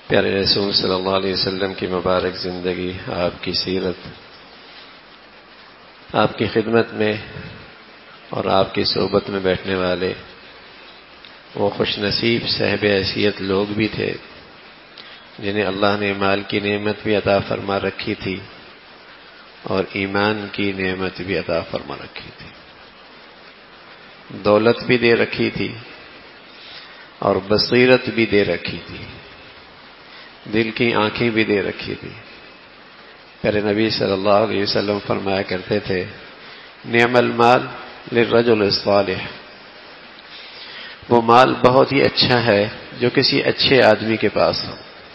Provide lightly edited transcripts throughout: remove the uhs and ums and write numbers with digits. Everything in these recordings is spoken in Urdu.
پیارے رسول صلی اللہ علیہ وسلم کی مبارک زندگی، آپ کی سیرت، آپ کی خدمت میں اور آپ کی صحبت میں بیٹھنے والے وہ خوش نصیب صاحب حیثیت لوگ بھی تھے جنہیں اللہ نے مال کی نعمت بھی عطا فرما رکھی تھی اور ایمان کی نعمت بھی عطا فرما رکھی تھی، دولت بھی دے رکھی تھی اور بصیرت بھی دے رکھی تھی، دل کی آنکھیں بھی دے رکھی تھی۔ پیارے نبی صلی اللہ علیہ وسلم فرمایا کرتے تھے، نعم المال للرجل الصالح، وہ مال بہت ہی اچھا ہے جو کسی اچھے آدمی کے پاس ہو،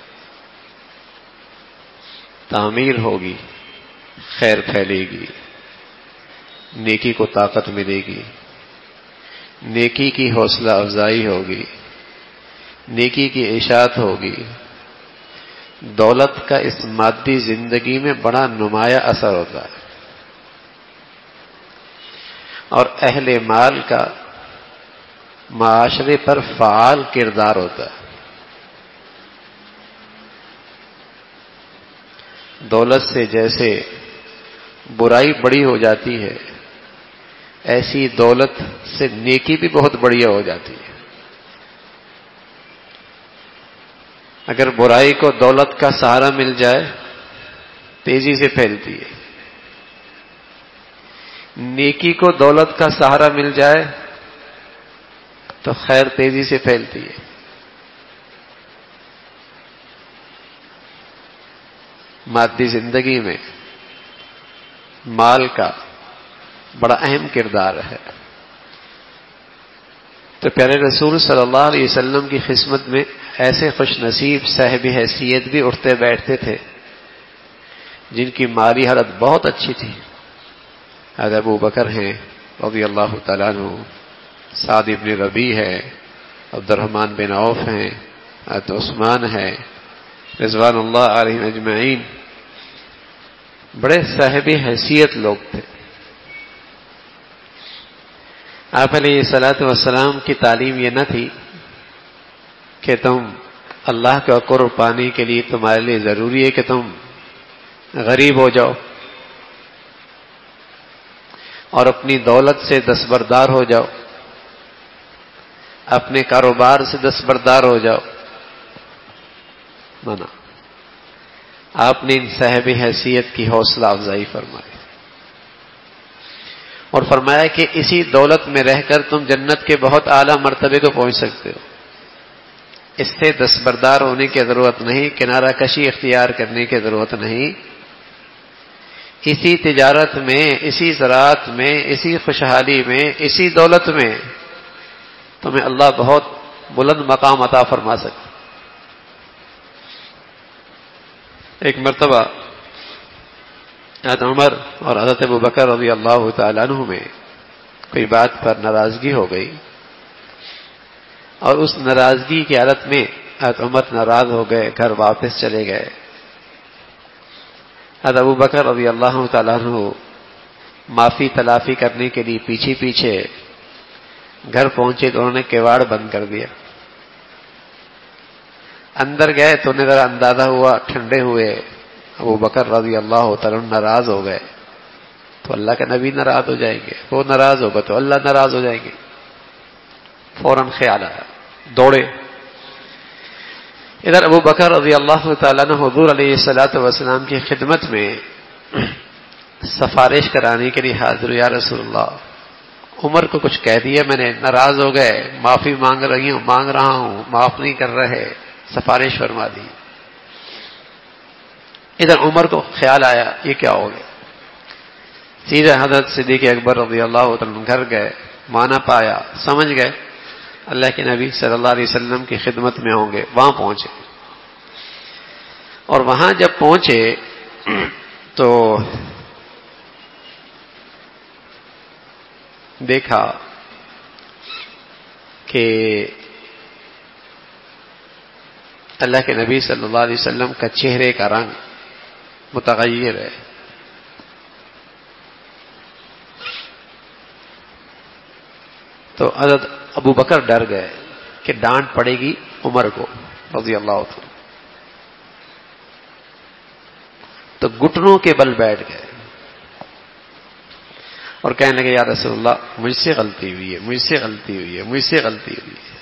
تعمیر ہوگی، خیر پھیلے گی، نیکی کو طاقت ملے گی، نیکی کی حوصلہ افزائی ہوگی، نیکی کی اشاعت ہوگی، دولت کا اس مادی زندگی میں بڑا نمایاں اثر ہوتا ہے، اور اہل مال کا معاشرے پر فعال کردار ہوتا ہے۔ دولت سے جیسے برائی بڑی ہو جاتی ہے، ایسی دولت سے نیکی بھی بہت بڑھیا ہو جاتی ہے۔ اگر برائی کو دولت کا سہارا مل جائے تیزی سے پھیلتی ہے، نیکی کو دولت کا سہارا مل جائے تو خیر تیزی سے پھیلتی ہے۔ مادی زندگی میں مال کا بڑا اہم کردار ہے، تو پیارے رسول صلی اللہ علیہ وسلم کی خدمت میں ایسے خوش نصیب صاحب حیثیت بھی اٹھتے بیٹھتے تھے جن کی مالی حالت بہت اچھی تھی۔ حضرت ابو بکر ہیں رضی اللہ تعالیٰ عنہ، سعد بن ربیع ہے، عبد الرحمن بن عوف ہیں، حضرت عثمان ہے، رضوان اللہ علیہم اجمعین، بڑے صاحب حیثیت لوگ تھے۔ آپ علیہ الصلوۃ والسلام کی تعلیم یہ نہ تھی کہ تم اللہ کا قرب پانے کے لیے تمہارے لیے ضروری ہے کہ تم غریب ہو جاؤ اور اپنی دولت سے دستبردار ہو جاؤ، اپنے کاروبار سے دستبردار ہو جاؤ، نہ، آپ نے ان صاحب حیثیت کی حوصلہ افزائی فرمائی اور فرمایا کہ اسی دولت میں رہ کر تم جنت کے بہت اعلیٰ مرتبے کو پہنچ سکتے ہو، اس سے دستبردار ہونے کی ضرورت نہیں، کنارہ کشی اختیار کرنے کی ضرورت نہیں، اسی تجارت میں، اسی زراعت میں، اسی خوشحالی میں، اسی دولت میں تمہیں اللہ بہت بلند مقام عطا فرما سکتا۔ ایک مرتبہ حضرت عمر اور حضرت ابو بکر رضی اللہ تعالیٰ عنہ میں کوئی بات پر ناراضگی ہو گئی، اور اس ناراضگی کی حالت میں حضرت عمر ناراض ہو گئے، گھر واپس چلے گئے۔ حضرت ابو بکر رضی اللہ تعالیٰ عنہ معافی تلافی کرنے کے لیے پیچھے گھر پہنچے تو انہوں نے کیواڑ بند کر دیا۔ اندر گئے تو انہیں ذرا اندازہ ہوا، ٹھنڈے ہوئے، ابو بکر رضی اللہ تعالیٰ عنہ ناراض ہو گئے تو اللہ کے نبی ناراض ہو جائیں گے، وہ ناراض ہوگا تو اللہ ناراض ہو جائیں گے۔ فوراً خیال آیا، دوڑے۔ ادھر ابو بکر رضی اللہ تعالیٰ عنہ حضور علیہ الصلوۃ والسلام کی خدمت میں سفارش کرانے کے لیے حاضر، یا رسول اللہ عمر کو کچھ کہہ دیا میں نے، ناراض ہو گئے، معافی مانگ رہا ہوں، معاف نہیں کر رہے، سفارش فرما دی۔ ادھر عمر کو خیال آیا یہ کیا ہو گیا، سیدھے حضرت صدیق اکبر رضی اللہ عنہ گھر گئے، مانا پایا، سمجھ گئے اللہ کے نبی صلی اللہ علیہ وسلم کی خدمت میں ہوں گے، وہاں پہنچے، اور وہاں جب پہنچے تو دیکھا کہ اللہ کے نبی صلی اللہ علیہ وسلم کا چہرے کا رنگ متغیر ہے، تو حضرت ابو بکر ڈر گئے کہ ڈانٹ پڑے گی عمر کو رضی اللہ عنہ، تو گھٹنوں کے بل بیٹھ گئے اور کہنے لگے یا رسول اللہ مجھ سے غلطی ہوئی ہے، مجھ سے غلطی ہوئی ہے، مجھ سے غلطی ہوئی ہے.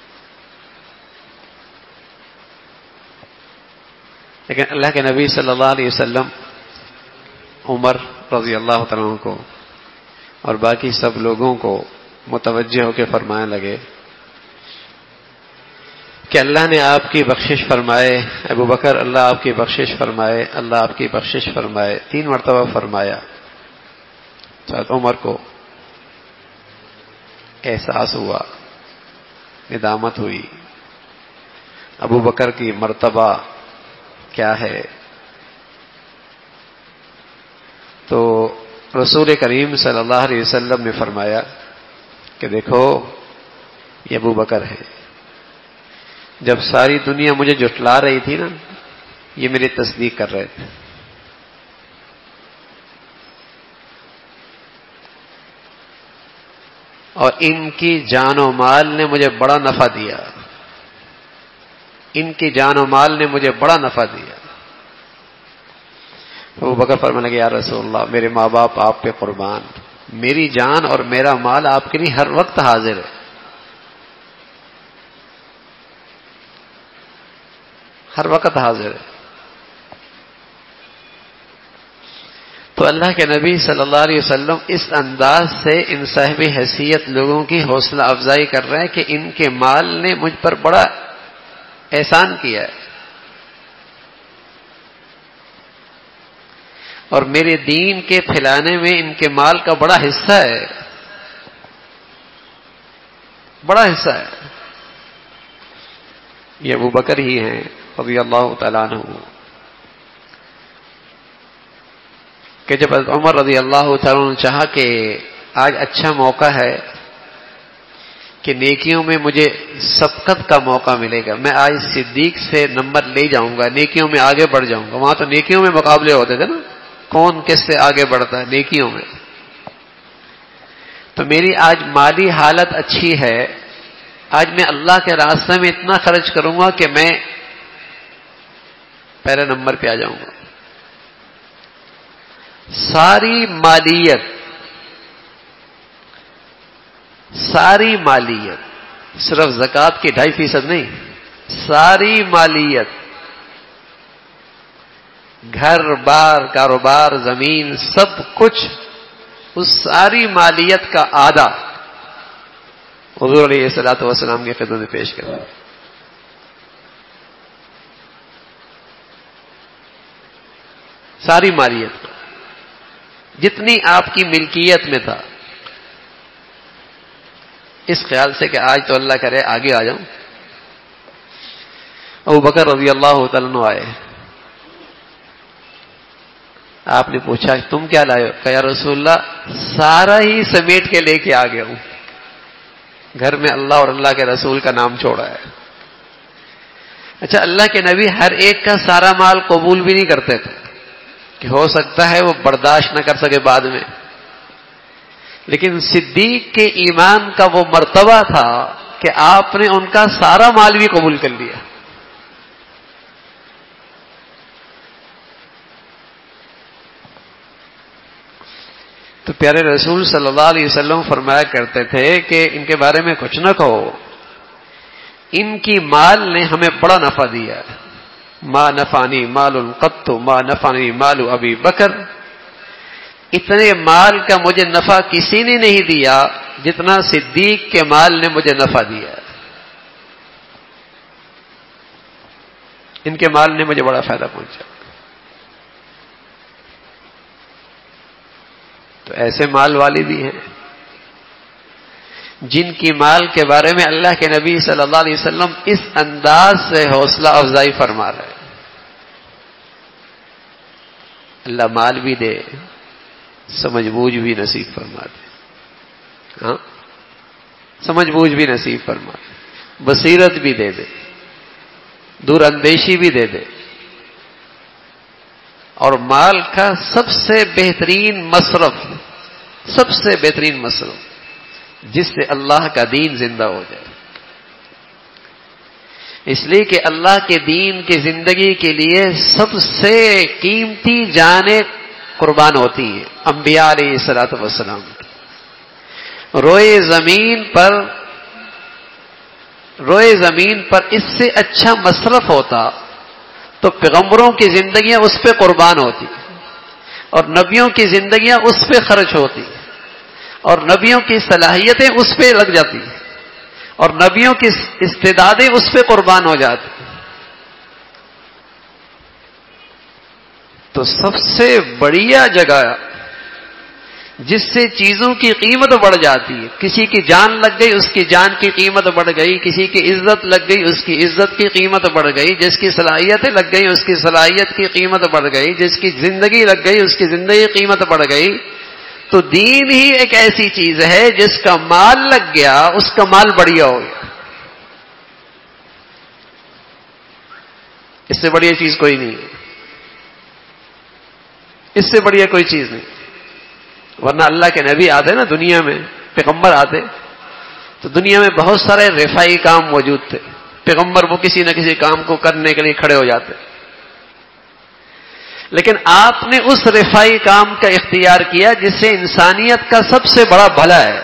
لیکن اللہ کے نبی صلی اللہ علیہ وسلم عمر رضی اللہ تعالیٰ عنہ کو اور باقی سب لوگوں کو متوجہ ہو کے فرمانے لگے کہ اللہ نے آپ کی بخشش فرمائے، ابو بکر اللہ آپ کی بخشش فرمائے، اللہ آپ کی بخشش فرمائے. 3 مرتبہ فرمایا. حضرت عمر کو احساس ہوا، ندامت ہوئی، ابو بکر کی مرتبہ کیا ہے. تو رسول کریم صلی اللہ علیہ وسلم نے فرمایا کہ دیکھو یہ ابو بکر ہے، جب ساری دنیا مجھے جھٹلا رہی تھی نا یہ میری تصدیق کر رہے تھے. اور ان کی جان و مال نے مجھے بڑا نفع دیا، ان کی جان و مال نے مجھے بڑا نفع دیا. ابو بکر فرمانے لگے یا رسول اللہ میرے ماں باپ آپ پہ قربان، میری جان اور میرا مال آپ کے لیے ہر وقت حاضر ہے، ہر وقت حاضر ہے. تو اللہ کے نبی صلی اللہ علیہ وسلم اس انداز سے ان صاحب حیثیت لوگوں کی حوصلہ افزائی کر رہے ہیں کہ ان کے مال نے مجھ پر بڑا احسان کیا ہے اور میرے دین کے پھیلانے میں ان کے مال کا بڑا حصہ ہے، بڑا حصہ ہے. یہ ابو بکر ہی ہیں رضی اللہ تعالیٰ عنہ کہ جب عمر رضی اللہ تعالیٰ عنہ چاہا کہ آج اچھا موقع ہے کہ نیکیوں میں مجھے سبقت کا موقع ملے گا، میں آج صدیق سے نمبر لے جاؤں گا، نیکیوں میں آگے بڑھ جاؤں گا. وہاں تو نیکیوں میں مقابلے ہوتے تھے نا، کون کس سے آگے بڑھتا ہے نیکیوں میں. تو میری آج مالی حالت اچھی ہے، آج میں اللہ کے راستے میں اتنا خرچ کروں گا کہ میں پہلے نمبر پہ آ جاؤں گا. ساری مالیت صرف زکوٰۃ کی 2.5% نہیں، ساری مالیت، گھر بار کاروبار زمین سب کچھ، اس ساری مالیت کا آدھا حضور علیہ الصلوۃ والسلام کی خدمت میں پیش کرنا. ساری مالیت جتنی آپ کی ملکیت میں تھا، اس خیال سے کہ آج تو اللہ کرے آگے آ جاؤں. ابو بکر رضی اللہ تعالیٰ عنہ آئے، آپ نے پوچھا تم کیا لائے ہو؟ کہ یا رسول اللہ سارا ہی سمیٹ کے لے کے آ گیا ہوں، گھر میں اللہ اور اللہ کے رسول کا نام چھوڑا ہے. اچھا اللہ کے نبی ہر ایک کا سارا مال قبول بھی نہیں کرتے تھے کہ ہو سکتا ہے وہ برداشت نہ کر سکے بعد میں، لیکن صدیق کے ایمان کا وہ مرتبہ تھا کہ آپ نے ان کا سارا مال بھی قبول کر لیا. تو پیارے رسول صلی اللہ علیہ وسلم فرمایا کرتے تھے کہ ان کے بارے میں کچھ نہ کہو، ان کی مال نے ہمیں بڑا نفع دیا. ما نفعنی مال قط ما نفعنی مال ابی بکر، اتنے مال کا مجھے نفع کسی نے نہیں دیا جتنا صدیق کے مال نے مجھے نفع دیا. ان کے مال نے مجھے بڑا فائدہ پہنچا. تو ایسے مال والے بھی ہیں جن کی مال کے بارے میں اللہ کے نبی صلی اللہ علیہ وسلم اس انداز سے حوصلہ افزائی فرما رہے ہیں. اللہ مال بھی دے، سمجھ بوجھ بھی نصیب فرما دے. ہاں سمجھ بوجھ بھی نصیب فرما دے، بصیرت بھی دے دے، دور اندیشی بھی دے دے. اور مال کا سب سے بہترین مصرف جس سے اللہ کا دین زندہ ہو جائے. اس لیے کہ اللہ کے دین کی زندگی کے لیے سب سے قیمتی جانیں قربان ہوتی ہیں انبیاء علیہ الصلوۃ والسلام. روئے زمین پر اس سے اچھا مصرف ہوتا تو پیغمبروں کی زندگیاں اس پہ قربان ہوتی اور نبیوں کی زندگیاں اس پہ خرچ ہوتی اور نبیوں کی صلاحیتیں اس پہ لگ جاتی اور نبیوں کی استعدادیں اس پہ قربان ہو جاتی. تو سب سے بڑھیا جگہ جس سے چیزوں کی قیمت بڑھ جاتی ہے، کسی کی جان لگ گئی اس کی جان کی قیمت بڑھ گئی، کسی کی عزت لگ گئی اس کی عزت کی قیمت بڑھ گئی، جس کی صلاحیتیں لگ گئی اس کی صلاحیت کی قیمت بڑھ گئی، جس کی زندگی لگ گئی اس کی زندگی کی قیمت بڑھ گئی. تو دین ہی ایک ایسی چیز ہے جس کا مال لگ گیا اس کا مال بڑھیا ہو گیا. اس سے بڑھیا چیز کوئی نہیں ہے، اس سے بڑھیا کوئی چیز نہیں. ورنہ اللہ کے نبی آتے نا دنیا میں، پیغمبر آتے تو دنیا میں بہت سارے رفائی کام موجود تھے. پیغمبر وہ کسی نہ کسی کام کو کرنے کے لیے کھڑے ہو جاتے، لیکن آپ نے اس رفائی کام کا اختیار کیا جس سے انسانیت کا سب سے بڑا بھلا ہے،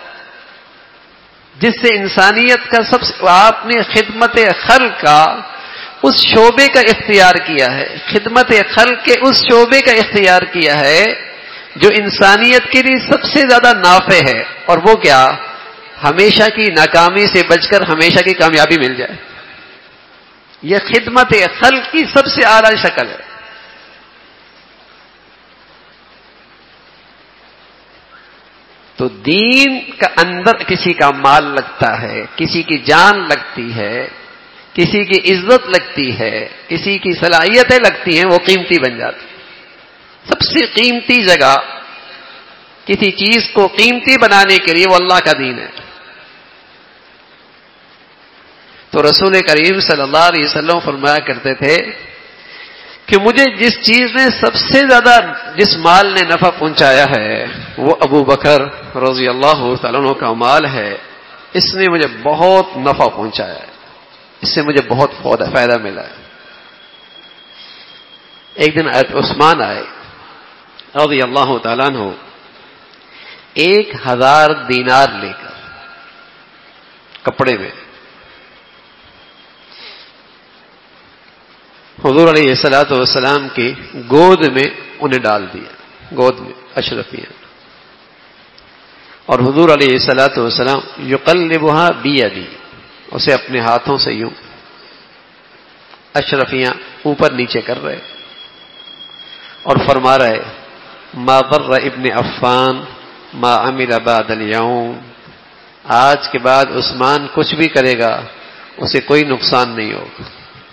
جس سے انسانیت کا آپ نے خدمت خلق کا اس شعبے کا اختیار کیا ہے، خدمت خلق کے اس شعبے کا اختیار کیا ہے جو انسانیت کے لیے سب سے زیادہ نافع ہے. اور وہ کیا؟ ہمیشہ کی ناکامی سے بچ کر ہمیشہ کی کامیابی مل جائے. یہ خدمت خلق کی سب سے اعلیٰ شکل ہے. تو دین کا اندر کسی کا مال لگتا ہے، کسی کی جان لگتی ہے، کسی کی عزت لگتی ہے، کسی کی صلاحیتیں لگتی ہیں، وہ قیمتی بن جاتی. سب سے قیمتی جگہ کسی چیز کو قیمتی بنانے کے لیے وہ اللہ کا دین ہے. تو رسول کریم صلی اللہ علیہ وسلم فرمایا کرتے تھے کہ مجھے جس چیز نے سب سے زیادہ جس مال نے نفع پہنچایا ہے وہ ابو بکر رضی اللہ تعالیٰ عنہ کا مال ہے. اس نے مجھے بہت نفع پہنچایا ہے، اس سے مجھے بہت فائدہ ملا ہے. ایک دن عثمان آئے رضی اللہ تعالیٰ عنہ 1000 دینار لے کر کپڑے میں. حضور علیہ الصلوۃ والسلام کی گود میں انہیں ڈال دیا، گود میں اشرفیاں. اور حضور علیہ الصلوۃ والسلام یقلبها بیدی، اسے اپنے ہاتھوں سے یوں اشرفیاں اوپر نیچے کر رہے اور فرما رہے ما ضر ابن عفان ما عمل بعد اليوم، آج کے بعد عثمان کچھ بھی کرے گا اسے کوئی نقصان نہیں ہوگا.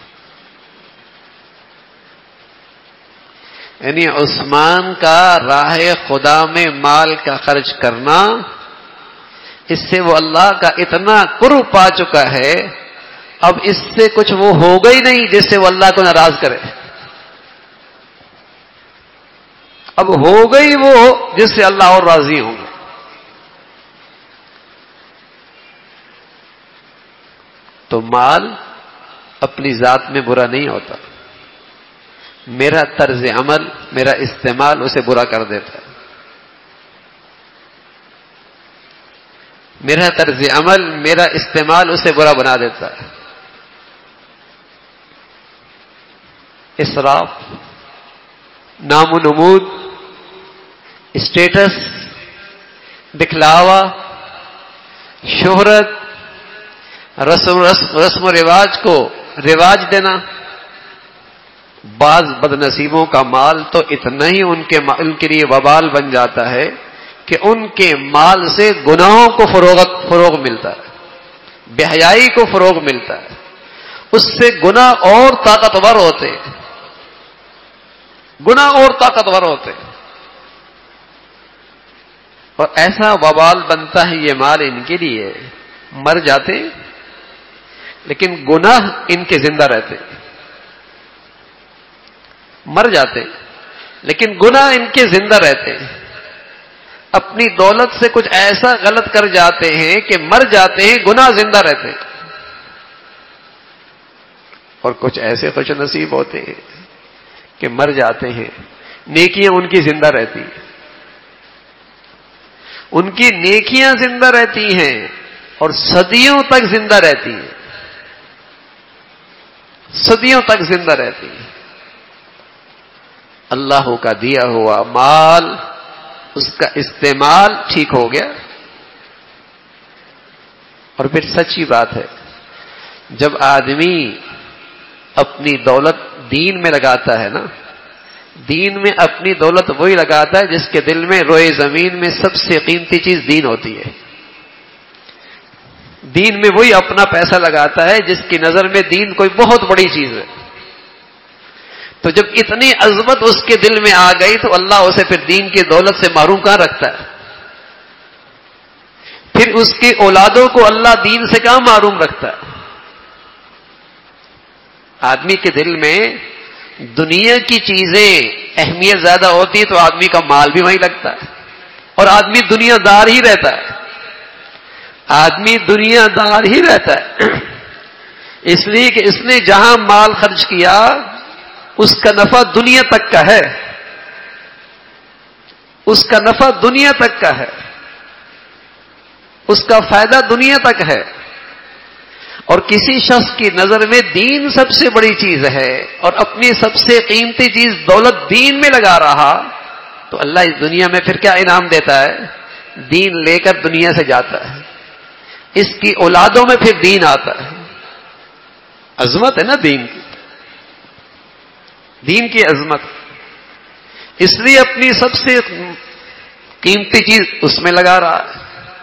یعنی عثمان کا راہ خدا میں مال کا خرچ کرنا، اس سے وہ اللہ کا اتنا قرب پا چکا ہے، اب اس سے کچھ وہ ہوگا ہی نہیں جس سے وہ اللہ کو ناراض کرے. اب ہو گئی وہ جس سے اللہ اور راضی ہوں گے. تو مال اپنی ذات میں برا نہیں ہوتا، میرا طرز عمل، میرا استعمال اسے برا کر دیتا ہے. میرا طرز عمل، میرا استعمال اسے برا بنا دیتا ہے. اسراف، نام و نمود، اسٹیٹس، دکھلاوا، شہرت، رسم و رواج کو رواج دینا. بعض بدنصیبوں کا مال تو اتنا ہی ان کے لیے وبال بن جاتا ہے کہ ان کے مال سے گناہوں کو فروغ ملتا ہے، بے حیائی کو فروغ ملتا ہے. اس سے گناہ اور طاقتور ہوتے، گناہ اور طاقتور ہوتے. اور ایسا وبال بنتا ہے یہ مال ان کے لیے، مر جاتے لیکن گناہ ان کے زندہ رہتے. مر جاتے لیکن گناہ ان کے زندہ رہتے. اپنی دولت سے کچھ ایسا غلط کر جاتے ہیں کہ مر جاتے ہیں، گناہ زندہ رہتے. اور کچھ ایسے خوش نصیب ہوتے ہیں کہ مر جاتے ہیں، نیکیاں ان کی زندہ رہتی ہیں، ان کی نیکیاں زندہ رہتی ہیں اور صدیوں تک زندہ رہتی ہیں، صدیوں تک زندہ رہتی ہیں۔ اللہ کا دیا ہوا مال، اس کا استعمال ٹھیک ہو گیا۔ اور پھر سچی بات ہے، جب آدمی اپنی دولت دین میں لگاتا ہے نا، دین میں اپنی دولت وہی لگاتا ہے جس کے دل میں روئے زمین میں سب سے قیمتی چیز دین ہوتی ہے۔ دین میں وہی اپنا پیسہ لگاتا ہے جس کی نظر میں دین کوئی بہت بڑی چیز ہے۔ تو جب اتنی عظمت اس کے دل میں آ گئی تو اللہ اسے پھر دین کی دولت سے محروم کہاں رکھتا ہے؟ پھر اس کی اولادوں کو اللہ دین سے کہاں محروم رکھتا ہے؟ آدمی کے دل میں دنیا کی چیزیں اہمیت زیادہ ہوتی ہے تو آدمی کا مال بھی وہیں لگتا ہے، اور آدمی دنیا دار ہی رہتا ہے، آدمی دنیا دار ہی رہتا ہے، اس لیے کہ اس نے جہاں مال خرچ کیا اس کا نفع دنیا تک کا ہے، اس کا نفع دنیا تک کا ہے، اس کا فائدہ دنیا تک ہے۔ اور کسی شخص کی نظر میں دین سب سے بڑی چیز ہے اور اپنی سب سے قیمتی چیز دولت دین میں لگا رہا، تو اللہ اس دنیا میں پھر کیا انعام دیتا ہے؟ دین لے کر دنیا سے جاتا ہے، اس کی اولادوں میں پھر دین آتا ہے۔ عظمت ہے نا دین کی، دین کی عظمت، اس لیے اپنی سب سے قیمتی چیز اس میں لگا رہا ہے۔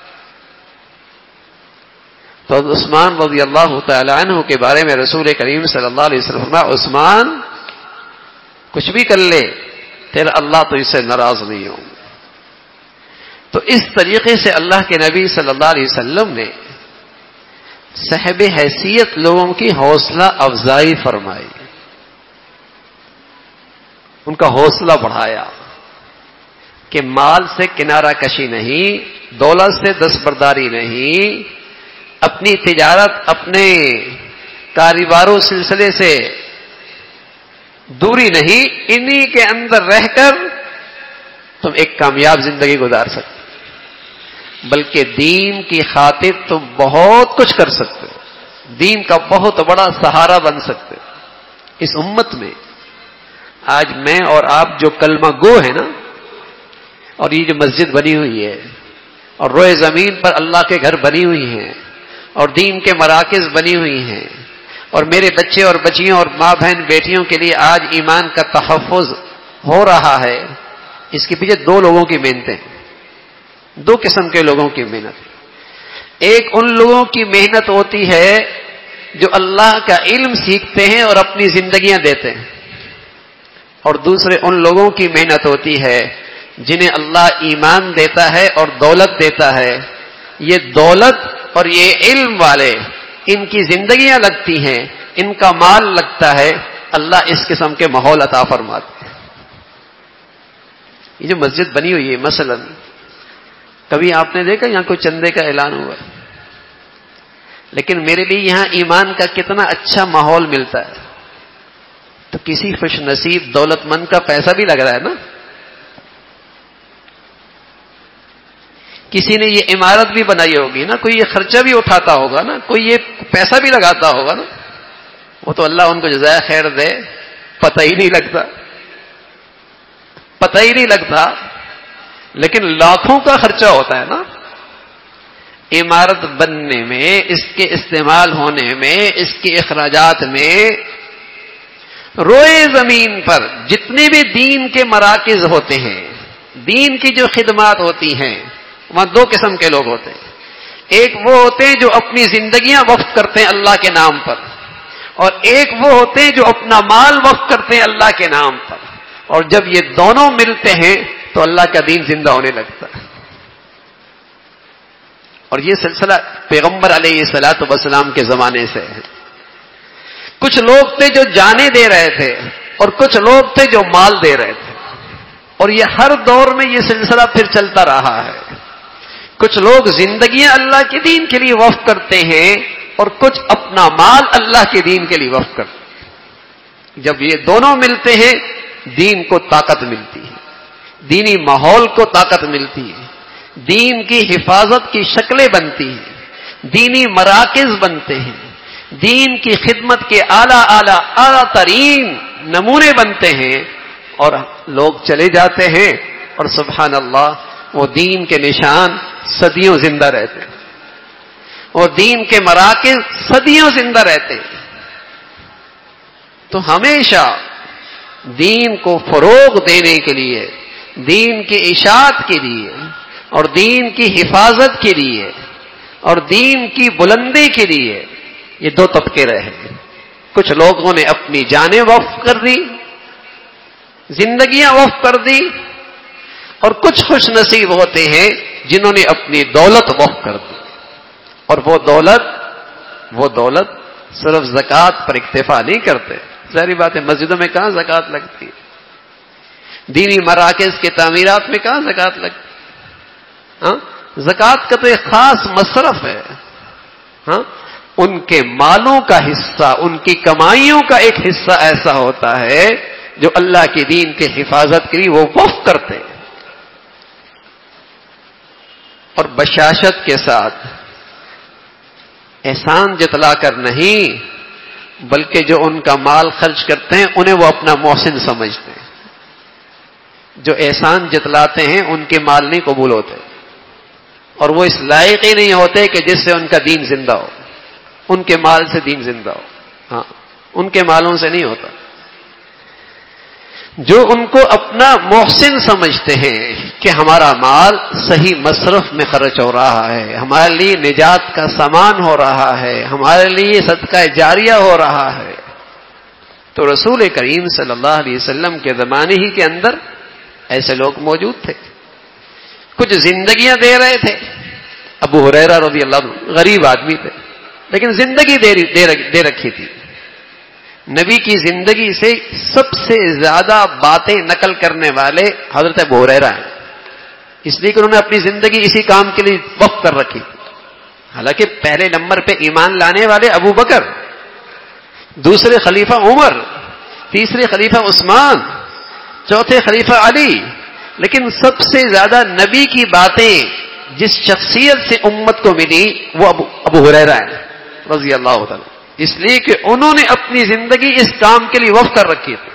تو عثمان رضی اللہ تعالی عنہ کے بارے میں رسول کریم صلی اللہ علیہ وسلم فرمایا، عثمان کچھ بھی کر لے تیرا اللہ تو اس سے ناراض نہیں ہوں۔ تو اس طریقے سے اللہ کے نبی صلی اللہ علیہ وسلم نے صاحب حیثیت لوگوں کی حوصلہ افزائی فرمائی، ان کا حوصلہ بڑھایا کہ مال سے کنارہ کشی نہیں، دولت سے دستبرداری نہیں، اپنی تجارت اپنے کاروباروں سلسلے سے دوری نہیں، انہی کے اندر رہ کر تم ایک کامیاب زندگی گزار سکتے، بلکہ دین کی خاطر تم بہت کچھ کر سکتے، دین کا بہت بڑا سہارا بن سکتے۔ اس امت میں آج میں اور آپ جو کلمہ گو ہیں نا، اور یہ جو مسجد بنی ہوئی ہے اور روئے زمین پر اللہ کے گھر بنی ہوئی ہیں اور دین کے مراکز بنی ہوئی ہیں، اور میرے بچے اور بچیوں اور ماں بہن بیٹیوں کے لیے آج ایمان کا تحفظ ہو رہا ہے، اس کے پیچھے دو لوگوں کی محنتیں، دو قسم کے لوگوں کی محنت۔ ایک ان لوگوں کی محنت ہوتی ہے جو اللہ کا علم سیکھتے ہیں اور اپنی زندگیاں دیتے ہیں، اور دوسرے ان لوگوں کی محنت ہوتی ہے جنہیں اللہ ایمان دیتا ہے اور دولت دیتا ہے۔ یہ دولت اور یہ علم والے، ان کی زندگیاں لگتی ہیں، ان کا مال لگتا ہے، اللہ اس قسم کے ماحول عطا فرماتے ہیں۔ یہ جو مسجد بنی ہوئی ہے مثلا، کبھی آپ نے دیکھا یہاں کوئی چندے کا اعلان ہوا ہے؟ لیکن میرے لیے یہاں ایمان کا کتنا اچھا ماحول ملتا ہے، تو کسی خوش نصیب دولت مند کا پیسہ بھی لگ رہا ہے نا، کسی نے یہ عمارت بھی بنائی ہوگی نا، کوئی یہ خرچہ بھی اٹھاتا ہوگا نا، کوئی یہ پیسہ بھی لگاتا ہوگا نا، وہ تو اللہ ان کو جزائے خیر دے، پتہ ہی نہیں لگتا، پتہ ہی نہیں لگتا، لیکن لاکھوں کا خرچہ ہوتا ہے نا عمارت بننے میں، اس کے استعمال ہونے میں، اس کے اخراجات میں۔ روئے زمین پر جتنے بھی دین کے مراکز ہوتے ہیں، دین کی جو خدمات ہوتی ہیں، وہاں دو قسم کے لوگ ہوتے ہیں۔ ایک وہ ہوتے ہیں جو اپنی زندگیاں وقف کرتے ہیں اللہ کے نام پر، اور ایک وہ ہوتے ہیں جو اپنا مال وقف کرتے ہیں اللہ کے نام پر، اور جب یہ دونوں ملتے ہیں تو اللہ کا دین زندہ ہونے لگتا ہے۔ اور یہ سلسلہ پیغمبر علیہ الصلوۃ والسلام کے زمانے سے ہے۔ کچھ لوگ تھے جو جانیں دے رہے تھے اور کچھ لوگ تھے جو مال دے رہے تھے، اور یہ ہر دور میں یہ سلسلہ پھر چلتا رہا ہے۔ کچھ لوگ زندگیاں اللہ کے دین کے لیے وقف کرتے ہیں اور کچھ اپنا مال اللہ کے دین کے لیے وقف کرتے ہیں۔ جب یہ دونوں ملتے ہیں دین کو طاقت ملتی ہے، دینی ماحول کو طاقت ملتی ہے، دین کی حفاظت کی شکلیں بنتی ہیں، دینی مراکز بنتے ہیں، دین کی خدمت کے اعلیٰ ترین نمونے بنتے ہیں، اور لوگ چلے جاتے ہیں اور سبحان اللہ وہ دین کے نشان صدیوں زندہ رہتے ہیں، وہ دین کے مراکز صدیوں زندہ رہتے ہیں۔ تو ہمیشہ دین کو فروغ دینے کے لیے، دین کی اشاعت کے لیے اور دین کی حفاظت کے لیے اور دین کی بلندی کے لیے یہ دو طبقے رہے۔ کچھ لوگوں نے اپنی جانیں وقف کر دی، زندگیاں وقف کر دی، اور کچھ خوش نصیب ہوتے ہیں جنہوں نے اپنی دولت وقف کر دی، اور وہ دولت صرف زکوٰۃ پر اکتفا نہیں کرتے۔ ظاہری بات ہے مسجدوں میں کہاں زکوٰۃ لگتی ہے، دینی مراکز کے تعمیرات میں کہاں زکوٰۃ لگتی ہے؟ ہاں زکوٰۃ کا تو ایک خاص مصرف ہے، ہاں ان کے مالوں کا حصہ، ان کی کمائیوں کا ایک حصہ ایسا ہوتا ہے جو اللہ کے دین کے حفاظت کے لیے وہ وقف کرتے ہیں، اور بشاشت کے ساتھ احسان جتلا کر نہیں، بلکہ جو ان کا مال خرچ کرتے ہیں انہیں وہ اپنا محسن سمجھتے ہیں۔ جو احسان جتلاتے ہیں ان کے مال نہیں قبول ہوتے، اور وہ اس لائق ہی نہیں ہوتے کہ جس سے ان کا دین زندہ ہو، ان کے مال سے دین زندہ ہو، ہاں ان کے مالوں سے نہیں ہوتا۔ جو ان کو اپنا محسن سمجھتے ہیں کہ ہمارا مال صحیح مصرف میں خرچ ہو رہا ہے، ہمارے لیے نجات کا سامان ہو رہا ہے، ہمارے لیے صدقہ جاریہ ہو رہا ہے، تو رسول کریم صلی اللہ علیہ وسلم کے زمانے ہی کے اندر ایسے لوگ موجود تھے، کچھ زندگیاں دے رہے تھے۔ ابو ہریرہ رضی اللہ عنہ غریب آدمی تھے لیکن زندگی دے رکھی تھی۔ نبی کی زندگی سے سب سے زیادہ باتیں نقل کرنے والے حضرت ابو ہریرہ ہیں، اس لیے کہ انہوں نے اپنی زندگی اسی کام کے لیے وقف کر رکھی۔ حالانکہ پہلے نمبر پہ ایمان لانے والے ابو بکر، دوسرے خلیفہ عمر، تیسرے خلیفہ عثمان، چوتھے خلیفہ علی، لیکن سب سے زیادہ نبی کی باتیں جس شخصیت سے امت کو ملی وہ ابو ہریرہ ہیں رضی اللہ تعالی، اس لیے کہ انہوں نے اپنی زندگی اس کام کے لیے وقف کر رکھی تھی۔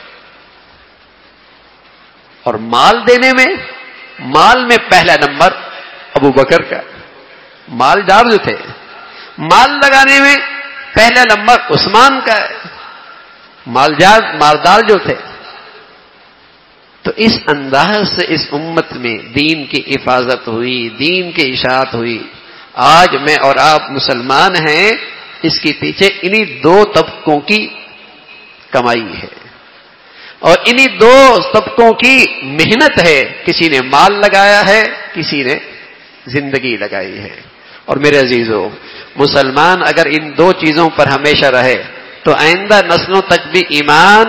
اور مال دینے میں، مال میں پہلا نمبر ابو بکر کا، مالدار جو تھے، مال لگانے میں پہلا نمبر عثمان کا ہے، مالدار جو تھے۔ تو اس انداز سے اس امت میں دین کی حفاظت ہوئی، دین کی اشاعت ہوئی۔ آج میں اور آپ مسلمان ہیں، اس کے پیچھے انہی دو طبقوں کی کمائی ہے، اور انہی دو طبقوں کی محنت ہے، کسی نے مال لگایا ہے، کسی نے زندگی لگائی ہے۔ اور میرے عزیزو، مسلمان اگر ان دو چیزوں پر ہمیشہ رہے تو آئندہ نسلوں تک بھی ایمان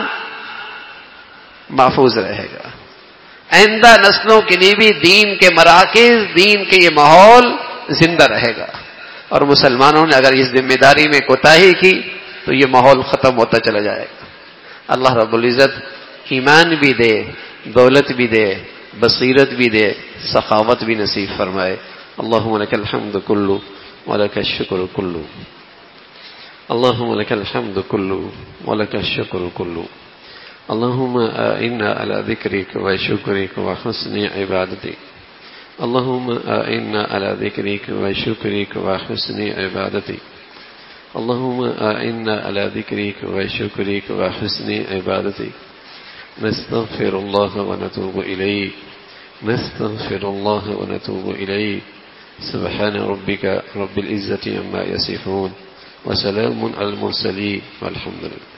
محفوظ رہے گا، آئندہ نسلوں کے لیے بھی دین کے مراکز، دین کے یہ ماحول زندہ رہے گا۔ اور مسلمانوں نے اگر اس ذمہ داری میں کوتاہی کی تو یہ ماحول ختم ہوتا چلا جائے گا۔ اللہ رب العزت ایمان بھی دے، دولت بھی دے، بصیرت بھی دے، سخاوت بھی نصیب فرمائے۔ اللہم لک الحمد کلو ولک الشکر کلو، اللہم لک الحمد کلو ولک الشکر کلو، اللہم اعنا علی ذکرک و شکرک و حسن عبادتک، اللہم اعنا علی ذکرک و شکرک و حسن عبادتک، اللہم اعنا علی ذکرک و شکرک و حسن عبادتک، نستغفر اللہ و نتوب الیک، نستغفر اللہ و نتوب الیک، سبحان ربک رب العزة عما یصفون وسلام علی المرسلین والحمد للہ۔